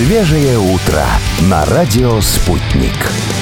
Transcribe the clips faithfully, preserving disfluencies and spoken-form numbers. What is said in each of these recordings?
Свежее утро на радио «Спутник».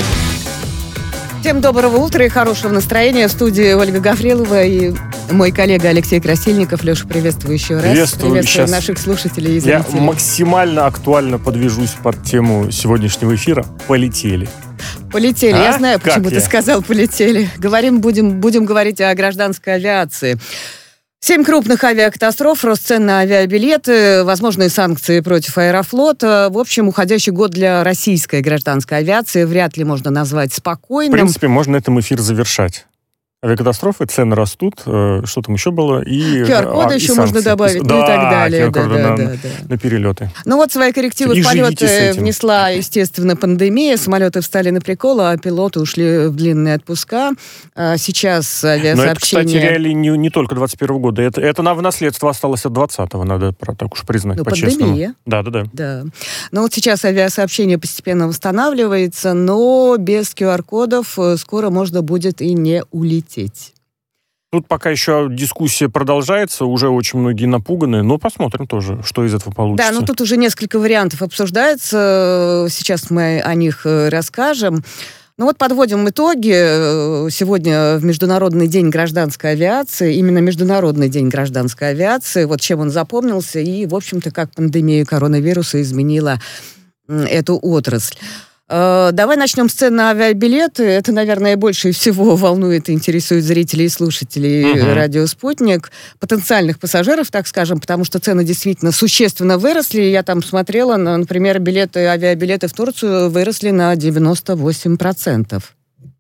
Всем доброго утра и хорошего настроения. В студии Ольга Гаврилова и мой коллега Алексей Красильников. Леша, приветствую еще раз. Приветствую. Приветствую наших слушателей и зрителей. Я максимально актуально подвяжусь под тему сегодняшнего эфира. Полетели. Полетели. А? Я знаю, почему Как ты я? сказал полетели. Говорим, будем, будем говорить о гражданской авиации. Семь крупных авиакатастроф, рост цен на авиабилеты, возможные санкции против Аэрофлота. В общем, уходящий год для российской гражданской авиации вряд ли можно назвать В спокойным. принципе, можно этом эфир завершать. Авиакатастрофы, цены растут, э, что там еще было, и ку ар коды а, и еще санкции. можно добавить, да, ну и так далее. Да, ку ар коды да, на, да, да. на перелеты. Ну вот свои коррективы И в живите с полеты этим. внесла, естественно, пандемия. Самолеты встали на прикол, а пилоты ушли в длинные отпуска. А сейчас Но это, авиасообщение... кстати, реалии не, не только двадцать первого года. Это, это на в наследство осталось от двадцатого, надо про- так уж признать, Ну, по-честному. пандемия. Да, да, да. Да. Ну вот сейчас авиасообщение постепенно восстанавливается, но без ку ар кодов скоро можно будет и не улететь. Тут пока еще дискуссия продолжается, уже очень многие напуганы, но посмотрим тоже, что из этого получится. Да, ну тут уже несколько вариантов обсуждается, сейчас мы о них расскажем. Ну вот подводим итоги. Сегодня в Международный день гражданской авиации, именно Международный день гражданской авиации, вот чем он запомнился и, в общем-то, как пандемия коронавируса изменила эту отрасль. Давай начнем с цен на авиабилеты. Это, наверное, больше всего волнует и интересует зрителей и слушателей Uh-huh. радио «Спутник», потенциальных пассажиров, так скажем, потому что цены действительно существенно выросли. Я там смотрела, например, билеты, авиабилеты в Турцию выросли на девяносто восемь процентов.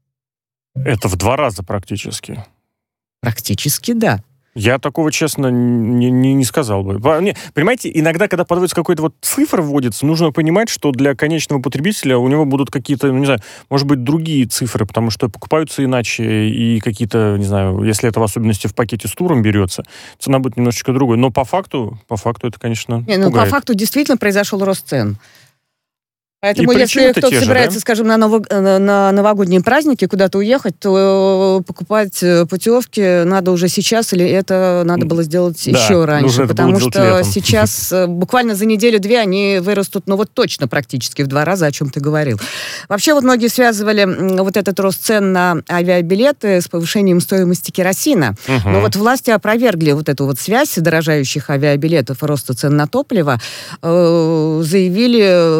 Это в два раза практически. Практически, да. Я такого, честно, не, не, не сказал бы. Не, понимаете, иногда, когда подводится какой-то вот цифр вводится, нужно понимать, что для конечного потребителя у него будут какие-то, ну, не знаю, может быть, другие цифры, потому что покупаются иначе, и какие-то, не знаю, если это в особенности в пакете с туром берется, цена будет немножечко другой. Но по факту, по факту это, конечно, Не, ну, пугает. по факту действительно произошел рост цен. Поэтому, И если причины-то кто-то те же, собирается, да? скажем, на, ново- на новогодние праздники куда-то уехать, то покупать путевки надо уже сейчас, или это надо было сделать Да, еще нужно раньше, это потому было сделать что летом. сейчас э, буквально за неделю-две они вырастут, ну вот точно практически в два раза, о чем ты говорил. Вообще вот многие связывали м, вот этот рост цен на авиабилеты с повышением стоимости керосина. Мгм. Но вот власти опровергли вот эту вот связь дорожающих авиабилетов и роста цен на топливо, э, заявили...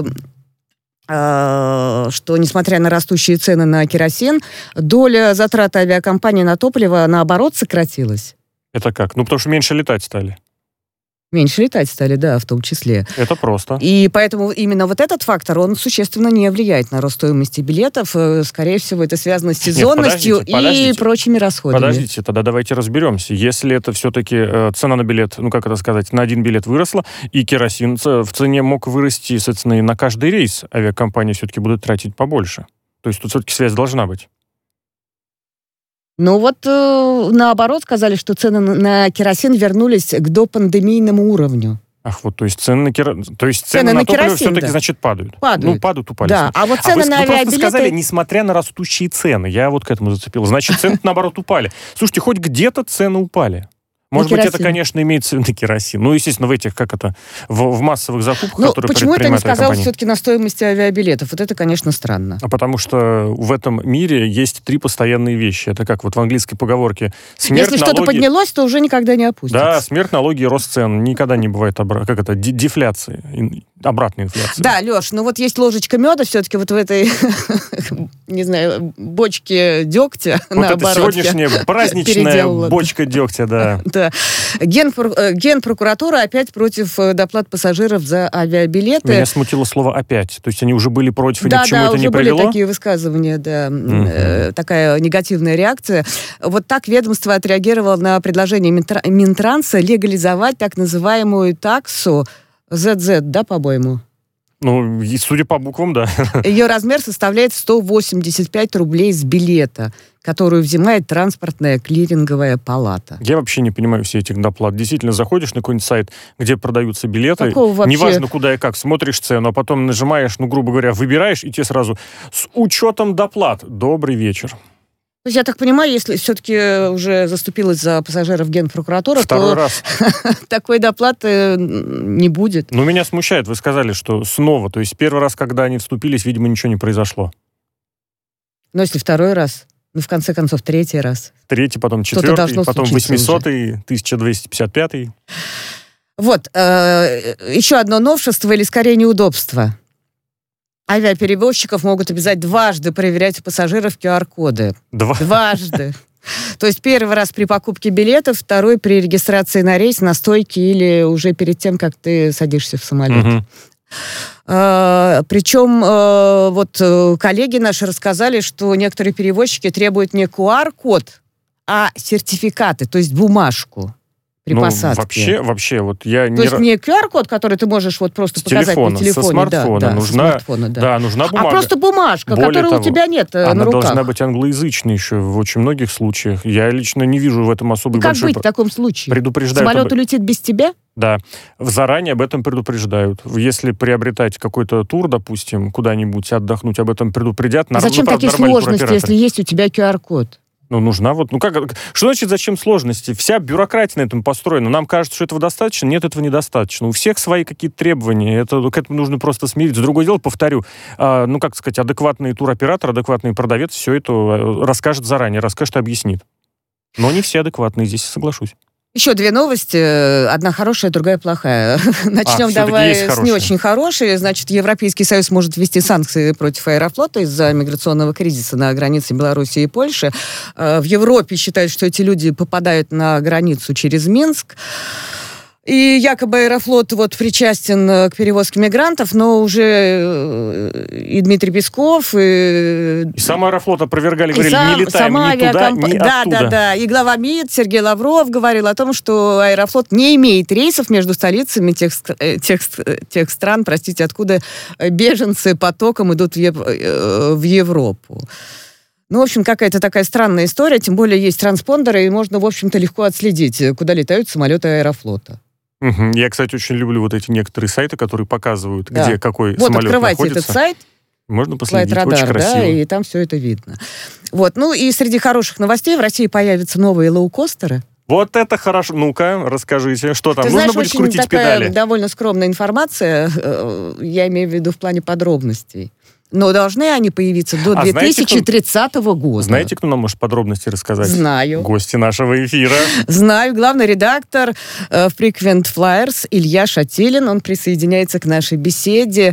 что, несмотря на растущие цены на керосин, доля затрат авиакомпаний на топливо, наоборот, сократилась. Это как? Ну, потому что меньше летать стали. Меньше летать стали, да, в том числе. Это просто. И поэтому именно вот этот фактор, он существенно не влияет на рост стоимости билетов. Э, Скорее всего, это связано с сезонностью подождите, подождите. и прочими расходами. Подождите, тогда давайте разберемся. Если это все-таки э, цена на билет, ну как это сказать, на один билет выросла, и керосин ц- в цене мог вырасти, соответственно, и на каждый рейс авиакомпании все-таки будут тратить побольше. То есть тут все-таки связь должна быть. Ну вот, э, наоборот, сказали, что цены на- на керосин вернулись к допандемийному уровню. Ах, вот, то есть цены на, кера... то есть цены Цены на, на топливо керосин, все-таки, да. значит, падают. Падают. Ну, падают, упали. Да, а вот А цены вы, на вы просто авиабилеты... сказали, несмотря на растущие цены. Я вот к этому зацепил. Значит, цены, наоборот, упали. Слушайте, хоть где-то цены упали. Может быть, это, керосин. конечно, имеется в виду керосин. Ну, естественно, в этих, как это, в, в массовых закупках, Ну, которые почему это не предпринимают сказал авиакомпании. все-таки на стоимости авиабилетов? Вот это, конечно, странно. А потому что в этом мире есть три постоянные вещи. Это как вот в английской поговорке. Смерть, Если что-то налоги... поднялось, то уже никогда не опустится. Да, смерть, налоги и рост цен. Никогда не бывает обра... как это, ди- дефляции, ин- обратной инфляции. Да, Леш, ну вот есть ложечка меда все-таки вот в этой, не знаю, бочке дегтя, Вот это наоборот. сегодняшняя я праздничная переделала. бочка дегтя, да. Да. Генпро- э, Генпрокуратура опять против э, доплат пассажиров за авиабилеты. Меня смутило слово «опять». То есть они уже были против, и ни Да, к чему да, это уже не были привело? такие высказывания, да, э, такая негативная реакция. Вот так ведомство отреагировало на предложение Минтра- Минтранса легализовать так называемую таксу зет зет, да, по-моему? Ну, и судя по буквам, да. Ее размер составляет сто восемьдесят пять рублей с билета, которую взимает транспортная клиринговая палата. Я вообще не понимаю все этих доплат. Действительно, заходишь на какой-нибудь сайт, где продаются билеты, Какого вообще? неважно куда и как, смотришь цену, а потом нажимаешь, ну, грубо говоря, выбираешь, и тебе сразу с учетом доплат. Добрый вечер. То есть, я так понимаю, если все-таки уже заступилась за пассажиров Генпрокуратура, Второй то раз. такой доплаты не будет. Но меня смущает, вы сказали, что снова, то есть первый раз, когда они вступились, видимо, ничего не произошло. Но если второй раз, ну, в конце концов, третий раз. Третий, потом четвертый, потом восьмисотый, тысяча двести пятьдесят пятый. Вот, э, еще одно новшество или, скорее, неудобство. Авиаперевозчиков могут обязать дважды проверять у пассажиров ку ар коды. Два. Дважды. То есть первый раз при покупке билетов, второй при регистрации на рейс, на стойке или уже перед тем, как ты садишься в самолет. Угу. А, причем а, вот коллеги наши рассказали, что некоторые перевозчики требуют не ку ар код, а сертификаты, то есть бумажку при ну, посадке. Вообще, вообще, вот я То не... есть не ку ар код, который ты можешь вот просто с показать телефона, на телефоне. Со смартфона. Да, да, нужна, со смартфона, да. Да, нужна бумага. А просто бумажка, Более которой того, у тебя нет она на руках. должна быть англоязычной еще в очень многих случаях. Я лично не вижу в этом особой И как большой... быть в таком случае? Предупреждают Самолет об... улетит без тебя? Да, заранее об этом предупреждают. Если приобретать какой-то тур, допустим, куда-нибудь отдохнуть, об этом предупредят. А зачем ну, правда, такие сложности, если есть у тебя ку ар код? Ну, нужна вот... Ну, как... Что значит, зачем сложности? Вся бюрократия на этом построена. Нам кажется, что этого достаточно. Нет, этого недостаточно. У всех свои какие-то требования. Это, к этому нужно просто смириться. Другое дело, повторю, а, ну, как сказать, адекватный туроператор, адекватный продавец все это расскажет заранее, расскажет и объяснит. Но не все адекватные, здесь соглашусь. Еще две новости. Одна хорошая, другая плохая. Начнем а, давай с хорошие. не очень хорошей. Значит, Европейский Союз может ввести санкции против Аэрофлота из-за миграционного кризиса на границе Беларуси и Польши. В Европе считают, что эти люди попадают на границу через Минск. И якобы Аэрофлот вот причастен к перевозке мигрантов, но уже и Дмитрий Песков, и... И сам Аэрофлот опровергали, говорили, сам, не летаем сама ни туда, авиакомп... ни да, оттуда. Да, да, и глава МИД Сергей Лавров говорил о том, что Аэрофлот не имеет рейсов между столицами тех, тех, тех стран, простите, откуда беженцы потоком идут в, Ев... в Европу. Ну, в общем, какая-то такая странная история, тем более есть транспондеры, и можно, в общем-то, легко отследить, куда летают самолеты Аэрофлота. Угу. Я, кстати, очень люблю вот эти некоторые сайты, которые показывают, да. где какой вот, самолет открывайте находится. этот сайт. Можно последить, Флайт-радар, очень красиво. Да, и там все это видно. Вот, ну и среди хороших новостей в России появятся новые лоукостеры. Вот это хорошо. Ну-ка, расскажите, что там? Ты Нужно знаешь, будет очень крутить такая педали? довольно скромная информация, я имею в виду в плане подробностей. Но должны они появиться до а две тысячи тридцатого года. Знаете, кто нам может подробности рассказать? Знаю. Гости нашего эфира. Знаю. Главный редактор э, Frequent Flyers Илья Шатилин. Он присоединяется к нашей беседе.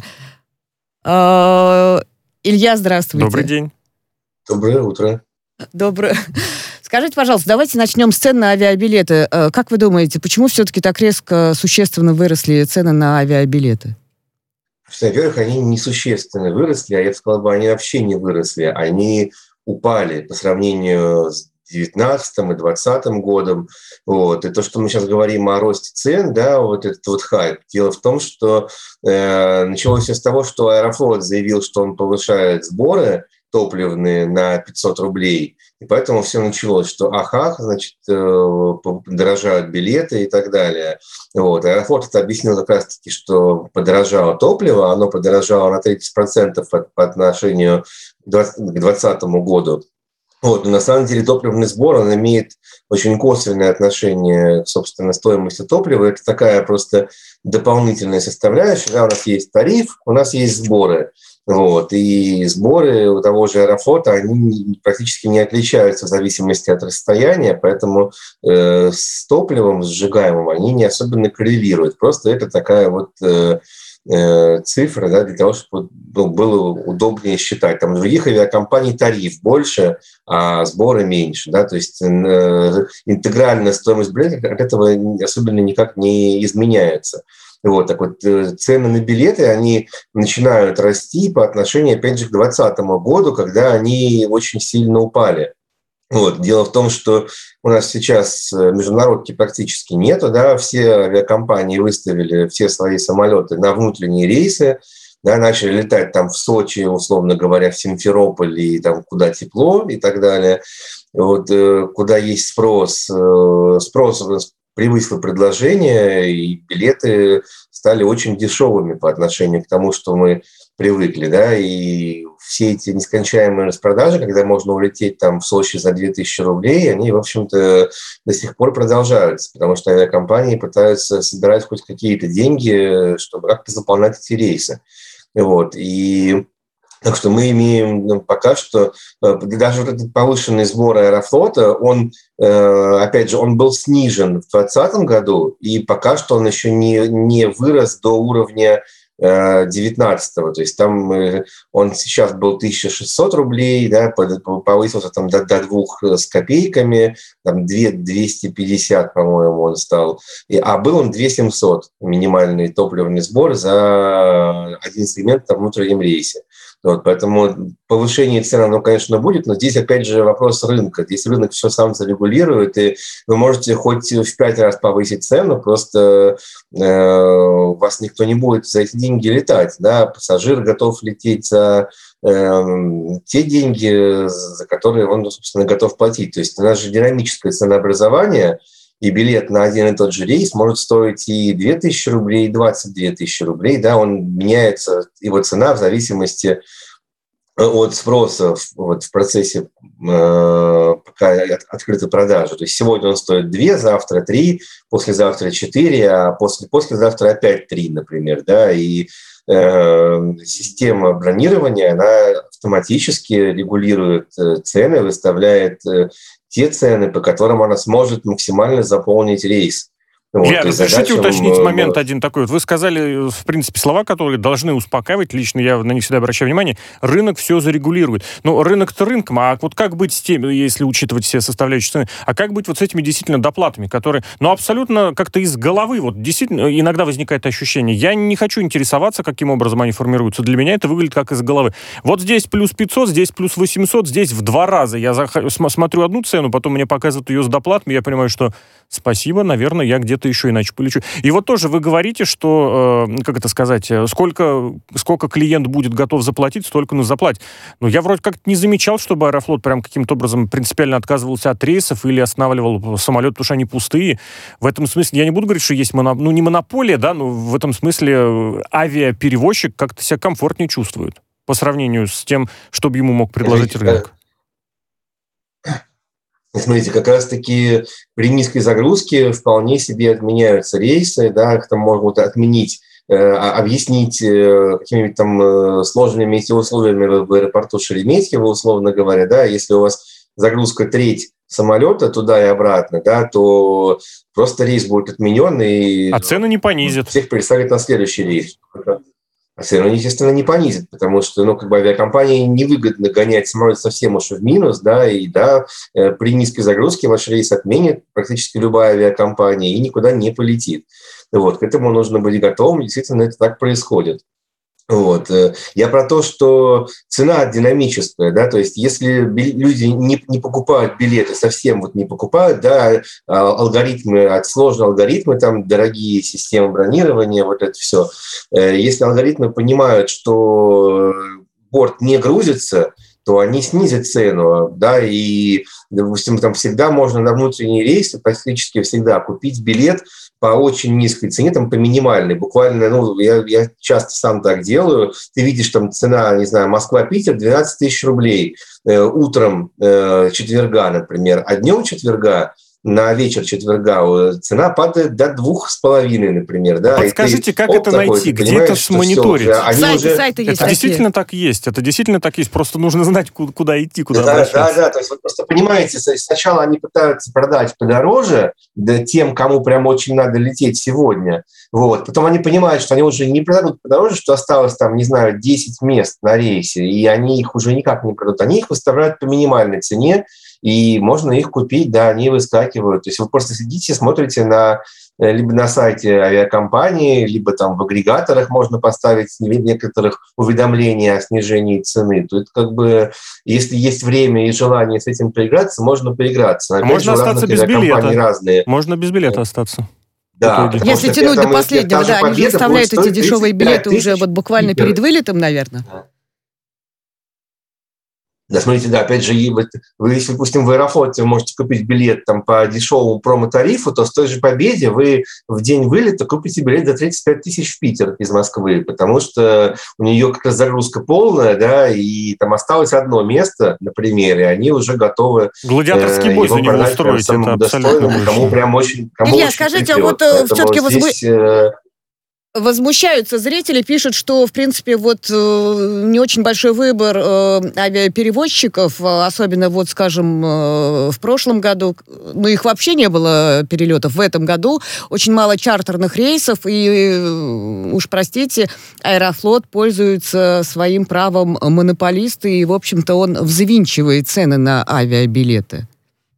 Э, Илья, здравствуйте. Добрый день. Доброе утро. Доброе. Скажите, пожалуйста, давайте начнем с цен на авиабилеты. Э, как вы думаете, почему все-таки так резко, существенно выросли цены на авиабилеты? Во-первых, они несущественно выросли, а я бы сказал, бы, они вообще не выросли. Они упали по сравнению с девятнадцатым и двадцатым годом. Вот. И то, что мы сейчас говорим о росте цен, да, вот этот вот хайп. Дело в том, что э, началось все с того, что Аэрофлот заявил, что он повышает сборы топливные на пятьсот рублей. И поэтому все началось, что ах-ах, значит, подорожают билеты и так далее. Вот. Аэрофлот это объяснил как раз-таки, что подорожало топливо, оно подорожало на тридцать процентов по отношению к двадцатому году. Вот. Но на самом деле топливный сбор, он имеет очень косвенное отношение к, собственно, стоимости топлива. Это такая просто дополнительная составляющая. Да, у нас есть тариф, у нас есть сборы. Вот. И сборы у того же Аэрофлота, они практически не отличаются в зависимости от расстояния, поэтому э, с топливом сжигаемым они не особенно коррелируют. Просто это такая вот э, э, цифра, да, для того, чтобы ну, было удобнее считать. Там у других авиакомпаний тариф больше, а сборы меньше. Да? То есть э, интегральная стоимость билета от этого особенно никак не изменяется. Вот, так вот, цены на билеты, они начинают расти по отношению, опять же, к двадцатому году, когда они очень сильно упали. Вот. Дело в том, что у нас сейчас международки практически нету, да, все авиакомпании выставили все свои самолеты на внутренние рейсы, да, начали летать там в Сочи, условно говоря, в Симферополь, и там куда тепло и так далее. Вот, куда есть спрос, спрос превысило предложение, и билеты стали очень дешевыми по отношению к тому, что мы привыкли, да, и все эти нескончаемые распродажи, когда можно улететь там в Сочи за две тысячи рублей, они, в общем-то, до сих пор продолжаются, потому что авиакомпании пытаются собирать хоть какие-то деньги, чтобы как-то заполнять эти рейсы. Вот, и так что мы имеем ну, пока что, даже вот этот повышенный сбор Аэрофлота, он, опять же, он был снижен в двадцатом году, и пока что он еще не, не вырос до уровня девятнадцатого, то есть там он сейчас был тысяча шестьсот рублей, да, повысился там до, до двух с копейками, там двести пятьдесят, по-моему, он стал, и, а был он две тысячи семьсот, минимальный топливный сбор за один сегмент на внутреннем рейсе. Вот, поэтому повышение цен, оно, конечно, будет, но здесь, опять же, вопрос рынка. Здесь рынок все сам зарегулирует, и вы можете хоть в пять раз повысить цену, просто э, вас никто не будет за эти деньги летать. Да? Пассажир готов лететь за э, те деньги, за которые он, собственно, готов платить. То есть у нас же динамическое ценообразование, и билет на один и тот же рейс может стоить и две тысячи рублей, и двадцать две тысячи рублей. Да, он меняется, его цена в зависимости от спроса вот, в процессе э, пока открытой продажи. То есть сегодня он стоит два, завтра три, послезавтра четыре, а после, послезавтра опять три, например. Да, и э, система бронирования, она автоматически регулирует цены, выставляет э, те цены, по которым она сможет максимально заполнить рейс. Вот, Я разрешите уточнить момент один такой. Вот вы сказали, в принципе, слова, которые должны успокаивать, лично я на них всегда обращаю внимание, рынок все зарегулирует. Но рынок-то рынком, а вот как быть с тем, если учитывать все составляющие цены, а как быть вот с этими действительно доплатами, которые, ну, абсолютно как-то из головы, вот действительно иногда возникает ощущение, я не хочу интересоваться, каким образом они формируются, для меня это выглядит как из головы. Вот здесь плюс пятьсот, здесь плюс восемьсот, здесь в два раза. Я зах... смотрю одну цену, потом мне показывают ее с доплатами, я понимаю, что спасибо, наверное, я где-то еще иначе полечу. И вот тоже вы говорите, что, э, как это сказать, сколько, сколько клиент будет готов заплатить, столько он заплатит. Но я вроде как не замечал, чтобы Аэрофлот прям каким-то образом принципиально отказывался от рейсов или останавливал самолет, потому что они пустые. В этом смысле, я не буду говорить, что есть моноп... ну, не монополия, да, но в этом смысле авиаперевозчик как-то себя комфортнее чувствует по сравнению с тем, что бы ему мог предложить рынок. Смотрите, как раз-таки при низкой загрузке вполне себе отменяются рейсы, да, их там могут отменить, э, объяснить э, какими-нибудь там э, сложными метеоусловиями в аэропорту Шереметьево, условно говоря, да, если у вас загрузка треть самолета туда и обратно, да, то просто рейс будет отменен, и а цены не понизят. Всех пересадят на следующий рейс. А цены, естественно, не понизят, потому что, ну, как бы авиакомпании невыгодно гонять самолет совсем уж в минус, да, и, да, при низкой загрузке ваш рейс отменит практически любая авиакомпания и никуда не полетит. Вот, к этому нужно быть готовым, действительно, это так происходит. Вот. Я про то, что цена динамическая, да, то есть если люди не, не покупают билеты, совсем вот не покупают, да, алгоритмы, сложные алгоритмы, там дорогие системы бронирования, вот это все. Если алгоритмы понимают, что борт не грузится, то они снизят цену, да, и, допустим, там всегда можно на внутренние рейсы, практически всегда купить билет по очень низкой цене, там по минимальной, буквально, ну, я, я часто сам так делаю, ты видишь там цена, не знаю, Москва-Питер двенадцать тысяч рублей э, утром э, четверга, например, а днем четверга на вечер четверга цена падает до двух с половиной, например. Да? Подскажите, ты, как это такой, найти, где-то смониторить? Сайты, уже... сайты есть это такие. Действительно так есть, это действительно так есть, просто нужно знать, куда идти, куда да, обращаться. Да, да, то есть вы просто понимаете, сначала они пытаются продать подороже да, тем, кому прям очень надо лететь сегодня, вот. Потом они понимают, что они уже не продадут подороже, что осталось там, не знаю, десять мест на рейсе, и они их уже никак не продадут, они их выставляют по минимальной цене, и можно их купить, да, они выскакивают. То есть вы просто сидите, смотрите на, либо на сайте авиакомпании, либо там в агрегаторах можно поставить некоторых уведомления о снижении цены. То это как бы, если есть время и желание с этим поиграться, можно поиграться. Опять можно же, остаться без билета. Разные. Можно без билета остаться. Да, если тянуть до последнего, да, они же выставляют эти дешевые билеты уже вот буквально перед вылетом, наверное. Да, смотрите, да, опять же, вы, если, допустим, в Аэрофлоте вы можете купить билет там, по дешевому промо-тарифу, то с той же Победе вы в день вылета купите билет за тридцать пять тысяч в Питер из Москвы, потому что у нее как раз загрузка полная, да, и там осталось одно место, например, и они уже готовы Гладиаторский э, бой за него продать устроить, прям самому это абсолютно достойному, кому прям очень, кому Илья, очень скажите, а припрет. вот э, Поэтому все-таки здесь, возму... э, возмущаются зрители, пишут, что, в принципе, вот э, не очень большой выбор э, авиаперевозчиков, э, особенно, вот, скажем, э, в прошлом году, ну, их вообще не было перелетов, в этом году очень мало чартерных рейсов, и, э, уж простите, Аэрофлот пользуется своим правом монополиста, и, в общем-то, он взвинчивает цены на авиабилеты.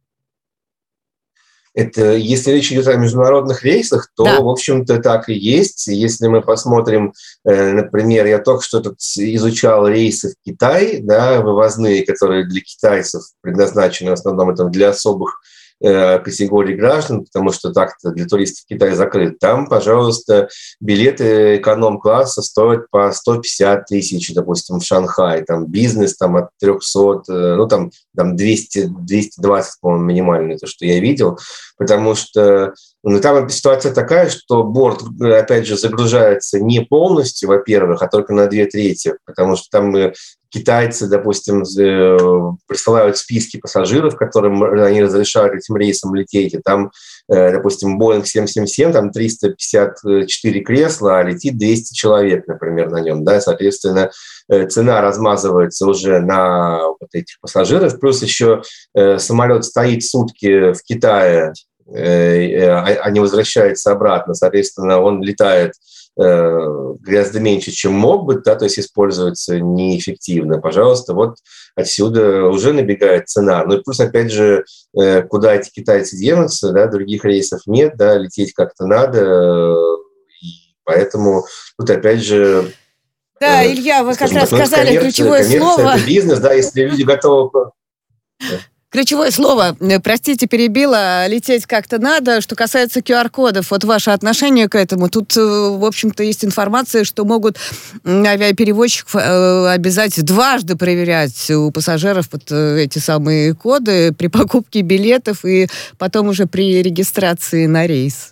Это, если речь идет о международных рейсах, то, да. в общем-то, так и есть. Если мы посмотрим, например, я только что тут изучал рейсы в Китай, да, вывозные, которые для китайцев предназначены в основном это для особых категорий граждан, потому что так-то для туристов Китай закрыт. Там, пожалуйста, билеты эконом-класса стоят по сто пятьдесят тысяч, допустим, в Шанхай. Там бизнес там, от триста, ну там, там двести, двести двадцать, по-моему, минимальный, то, что я видел. Потому что ну, там ситуация такая, что борт, опять же, загружается не полностью, во-первых, а только на две трети, потому что там китайцы, допустим, присылают списки пассажиров, которым они разрешают этим рейсом лететь, и там, допустим, Боинг семь семь семь, там триста пятьдесят четыре кресла, а летит двести человек, например, на нем, да, соответственно, цена размазывается уже на вот этих пассажиров, плюс еще самолет стоит сутки в Китае, а не возвращается обратно, соответственно, он летает гораздо меньше, чем мог бы, да, то есть используется неэффективно. Пожалуйста, вот отсюда уже набегает цена. Ну и плюс, опять же, куда эти китайцы денутся, да, других рейсов нет, да, лететь как-то надо, и поэтому тут, опять же... Да, э, Илья, вы как раз так, сказали коммерция, ключевое коммерция слово. Это бизнес, да, если люди готовы... Ключевое слово, простите, перебила, лететь как-то надо. Что касается ку ар-кодов, вот ваше отношение к этому. Тут, в общем-то, есть информация, что могут авиаперевозчиков обязать дважды проверять у пассажиров вот эти самые коды при покупке билетов и потом уже при регистрации на рейс.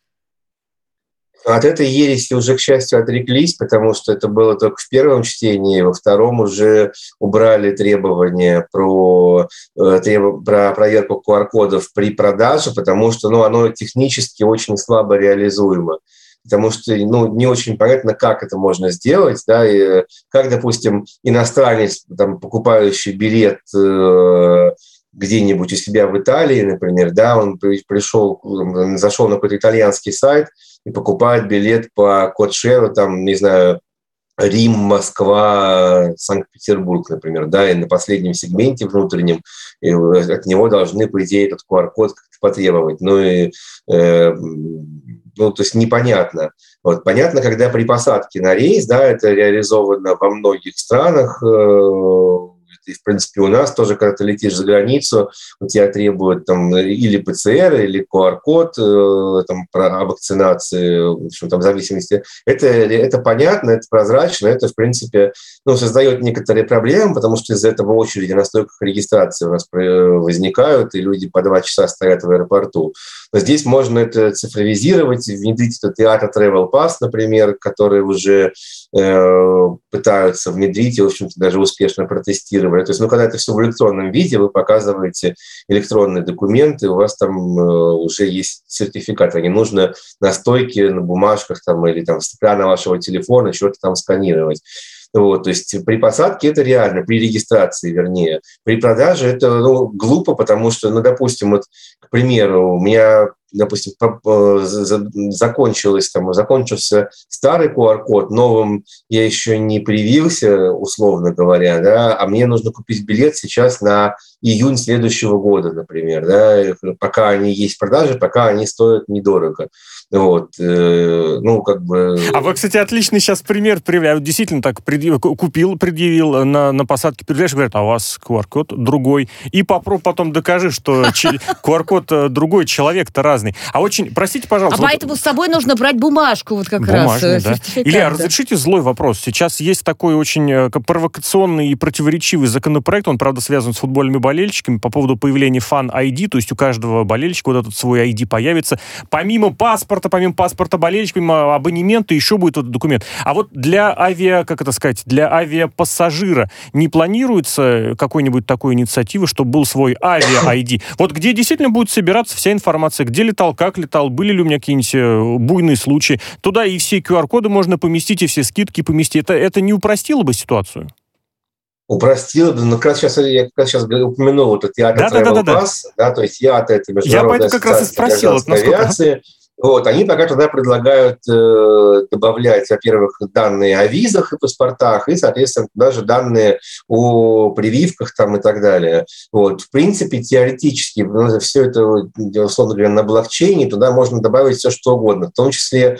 От этой ереси уже, к счастью, отреклись, потому что это было только в первом чтении, во втором уже убрали требования про, треб... про проверку ку ар-кодов при продаже, потому что ну, оно технически очень слабо реализуемо. Потому что ну, не очень понятно, как это можно сделать, да, и как, допустим, иностранец, там, покупающий билет э, где-нибудь у себя в Италии, например, да, он пришел, зашел на какой-то итальянский сайт и покупает билет по кодшеру, там, не знаю, Рим, Москва, Санкт-Петербург, например, да, и на последнем сегменте внутреннем от него должны, по идее, этот ку ар-код как-то потребовать. Ну, и, э, ну, то есть непонятно. Вот, понятно, когда при посадке на рейс, да, это реализовано во многих странах, э, и, в принципе, у нас тоже, когда ты летишь за границу, у тебя требуют там, или пэ цэ эр, или ку ар-код э, там, про, о вакцинации, в общем, там, в зависимости. Это, это понятно, это прозрачно, это, в принципе, ну, создает некоторые проблемы, потому что из-за этого очереди на стойках регистрации у нас возникают, и люди по два часа стоят в аэропорту. Но здесь можно это цифровизировать, внедрить этот IATA Travel Pass, например, который уже э, пытаются внедрить и, в общем-то, даже успешно протестировали. То есть, ну, когда это все в электронном виде, вы показываете электронные документы, у вас там э, уже есть сертификаты. Не нужно на стойке, на бумажках там, или там, с экрана вашего телефона что-то там сканировать. Вот, то есть при посадке это реально, при регистрации, вернее. При продаже это ну, глупо, потому что, ну, допустим, вот, к примеру, у меня, допустим, закончилось, там, закончился старый ку ар-код, новым я еще не привился, условно говоря, да, а мне нужно купить билет сейчас на июнь следующего года, например, да, пока они есть в продаже, пока они стоят недорого. Вот, э, ну, как бы... А вы, кстати, отличный сейчас пример привели. Действительно так предъяв... купил, предъявил на, на посадке, предъявляешь, говорят, а у вас ку ар-код другой. И попробуй потом докажи, что ку ар-код вот э, другой человек-то разный. А очень, простите, пожалуйста... А вот... поэтому с собой нужно брать бумажку вот как Бумажный, раз. Да. Илья, да. разрешите злой вопрос. Сейчас есть такой очень э, провокационный и противоречивый законопроект, он, правда, связан с футбольными болельщиками, по поводу появления фан-ай ди, то есть у каждого болельщика вот этот свой ай ди появится. Помимо паспорта, помимо паспорта болельщика, помимо абонемента, еще будет этот документ. А вот для авиа, как это сказать, для авиапассажира не планируется какой-нибудь такой инициативы, чтобы был свой авиа-ай ди? Вот где действительно будет собираться вся информация, где летал, как летал, были ли у меня какие-нибудь буйные случаи. Туда и все ку ар-коды можно поместить, и все скидки поместить. Это, это не упростило бы ситуацию? Упростило бы, но как раз сейчас, я как раз сейчас упомянул вот этот ИАТА да, Travel да, да, Pass, да, то есть ИАТА — это международная я как раз и спросил, ассоциация авиации. Вот, они пока туда предлагают э, добавлять, во-первых, данные о визах и паспортах, и, соответственно, туда же данные о прививках там, и так далее. Вот, в принципе, теоретически, ну, все это, условно говоря, на блокчейне, туда можно добавить все, что угодно, в том числе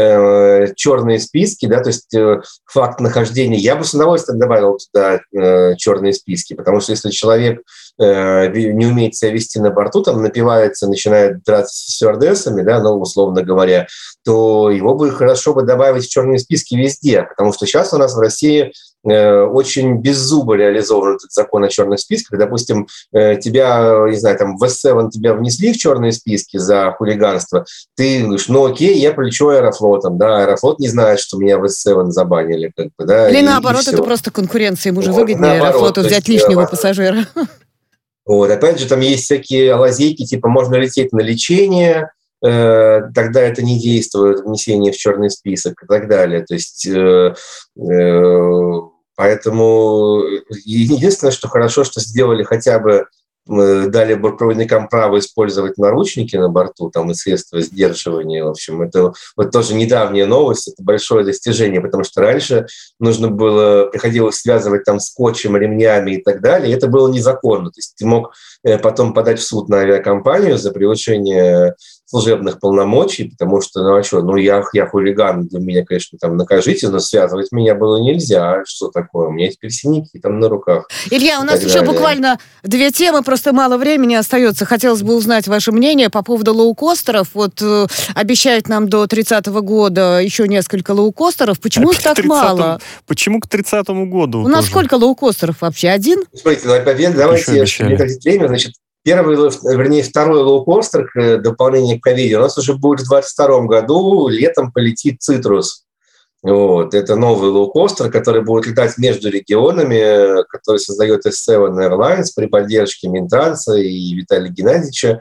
э, черные списки, да, то есть э, факт нахождения. Я бы с удовольствием добавил туда э, черные списки, потому что если человек э, не умеет себя вести на борту, там напивается, начинает драться с стюардессами, да, ну, условно говоря, то его бы хорошо бы добавить в черные списки везде, потому что сейчас у нас в России э, очень беззубо реализован этот закон о черных списках. Допустим, э, тебя, не знаю, там в эс семь тебя внесли в черные списки за хулиганство, ты говоришь, ну окей, я полечу Аэрофлотом, да, Аэрофлот не знает, что меня в эс семь забанили, как бы, да. Или и, наоборот, и это просто конкуренция, ему же вот, выгоднее наоборот, Аэрофлоту взять есть, лишнего э, пассажира. Вот, опять же, там есть всякие лазейки, типа можно лететь на лечение, тогда это не действует, внесение в черный список и так далее. То есть, э, э, поэтому единственное, что хорошо, что сделали хотя бы, дали бортпроводникам право использовать наручники на борту, там, и средства сдерживания. В общем, это вот тоже недавняя новость, это большое достижение, потому что раньше нужно было, приходилось связывать там скотчем, ремнями и так далее, и это было незаконно. То есть ты мог потом подать в суд на авиакомпанию за превышение служебных полномочий, потому что, ну а что, ну я, я хулиган, для меня, конечно, там накажите, но связывать меня было нельзя. Что такое? У меня теперь синяки там на руках. Илья, у нас еще далее. буквально две темы, просто мало времени остается. Хотелось бы узнать ваше мнение по поводу лоукостеров. Вот э, обещают нам до тридцатого года еще несколько лоукостеров. Почему а их так мало? Почему к тридцатому году? У нас сколько лоукостеров вообще? Один? Смотрите, давайте не тратить время, значит, Первый, вернее, второй лоукостер, дополнение к ковиду, у нас уже будет в двадцать втором году, летом полетит «Цитрус». Вот. Это новый лоукостер, который будет летать между регионами, который создает эс семь Airlines при поддержке Минтранса и Виталия Геннадьевича.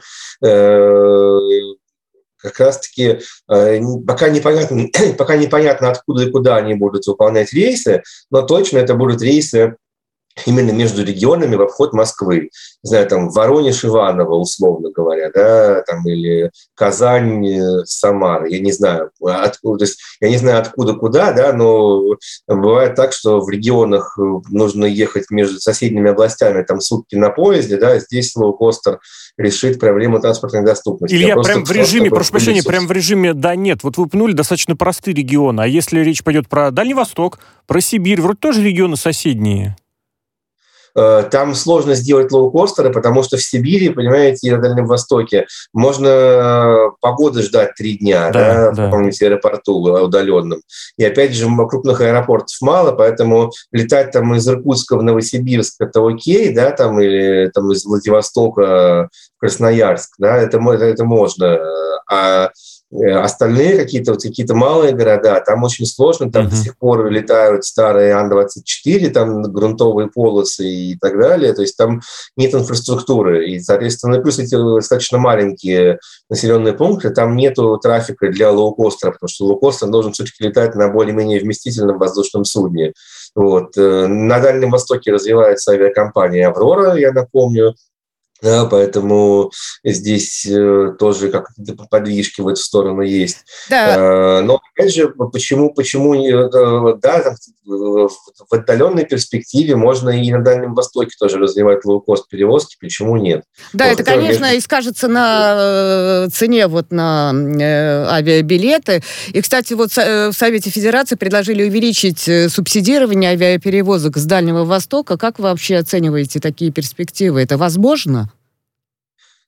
Как раз-таки пока непонятно, пока непонятно, откуда и куда они будут выполнять рейсы, но точно это будут рейсы именно между регионами в обход Москвы. Не знаю, там Воронеж, Иваново, условно говоря, да, там, или Казань, Самара, я не знаю, откуда, то есть я не знаю откуда куда, да, но бывает так, что в регионах нужно ехать между соседними областями там сутки на поезде, да, здесь лоукостер решит проблему транспортной доступности. Илья, прям в режиме, прошу прощения, прям в режиме да, нет. Вот вы упомянули достаточно простые регионы, а если речь пойдет про Дальний Восток, про Сибирь, вроде тоже регионы соседние. Там сложно сделать лоукостеры, потому что в Сибири, понимаете, и на Дальнем Востоке можно погоды ждать три дня, да, да, в каком-нибудь аэропорту удаленном. И опять же, крупных аэропортов мало, поэтому летать там из Иркутска в Новосибирск это окей, да, там, или там из Владивостока в Красноярск, да, это, это можно. А остальные какие-то вот какие-то малые города, там очень сложно, там uh-huh. до сих пор летают старые Ан двадцать четыре, там грунтовые полосы и так далее, то есть там нет инфраструктуры, и, соответственно, плюс эти достаточно маленькие населенные пункты, там нету трафика для лоукостера, потому что лоукостер должен все-таки летать на более-менее вместительном воздушном судне. Вот. На Дальнем Востоке развивается авиакомпания «Аврора», я напомню. Да, поэтому здесь э, тоже как-то подвижки в эту сторону есть. Да. Э, но опять же, почему, почему э, да, там, в отдаленной перспективе можно и на Дальнем Востоке тоже развивать лоукост-перевозки, почему нет? Да, вот это, конечно, между... и скажется на цене вот на э, авиабилеты. И, кстати, вот в Совете Федерации предложили увеличить субсидирование авиаперевозок с Дальнего Востока. Как вы вообще оцениваете такие перспективы? Это возможно?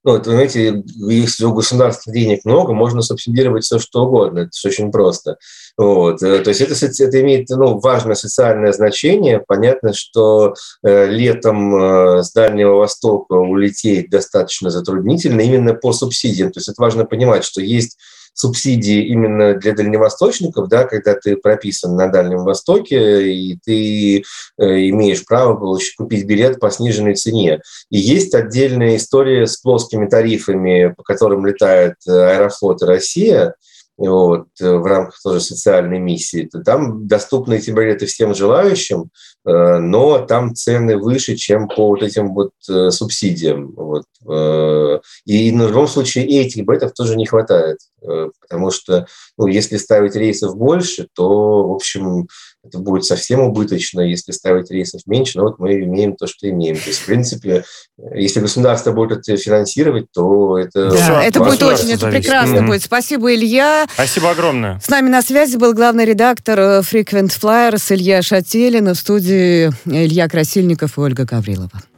Ну, это, понимаете, если у государства денег много, можно субсидировать все, что угодно. Это же очень просто. Вот. То есть это, это имеет ну, важное социальное значение. Понятно, что э, летом э, с Дальнего Востока улететь достаточно затруднительно именно по субсидиям. То есть это важно понимать, что есть субсидии именно для дальневосточников, да, когда ты прописан на Дальнем Востоке, и ты э, имеешь право получить, купить билет по сниженной цене. И есть отдельная история с плоскими тарифами, по которым летает Аэрофлот и Россия, вот, в рамках тоже социальной миссии. Там доступны эти билеты всем желающим, э, но там цены выше, чем по вот этим вот э, субсидиям. Вот. Э, и в любом случае и этих билетов тоже не хватает, э, потому что ну, если ставить рейсов больше, то, в общем, это будет совсем убыточно. Если ставить рейсов меньше, ну вот мы имеем то, что имеем. То есть, в принципе, если государство будет это финансировать, то это... Да, это будет очень, это зависит. прекрасно Mm-hmm. будет. Спасибо, Илья. Спасибо огромное. С нами на связи был главный редактор Frequent Flyers Илья Шателин, в студии Илья Красильников и Ольга Гаврилова.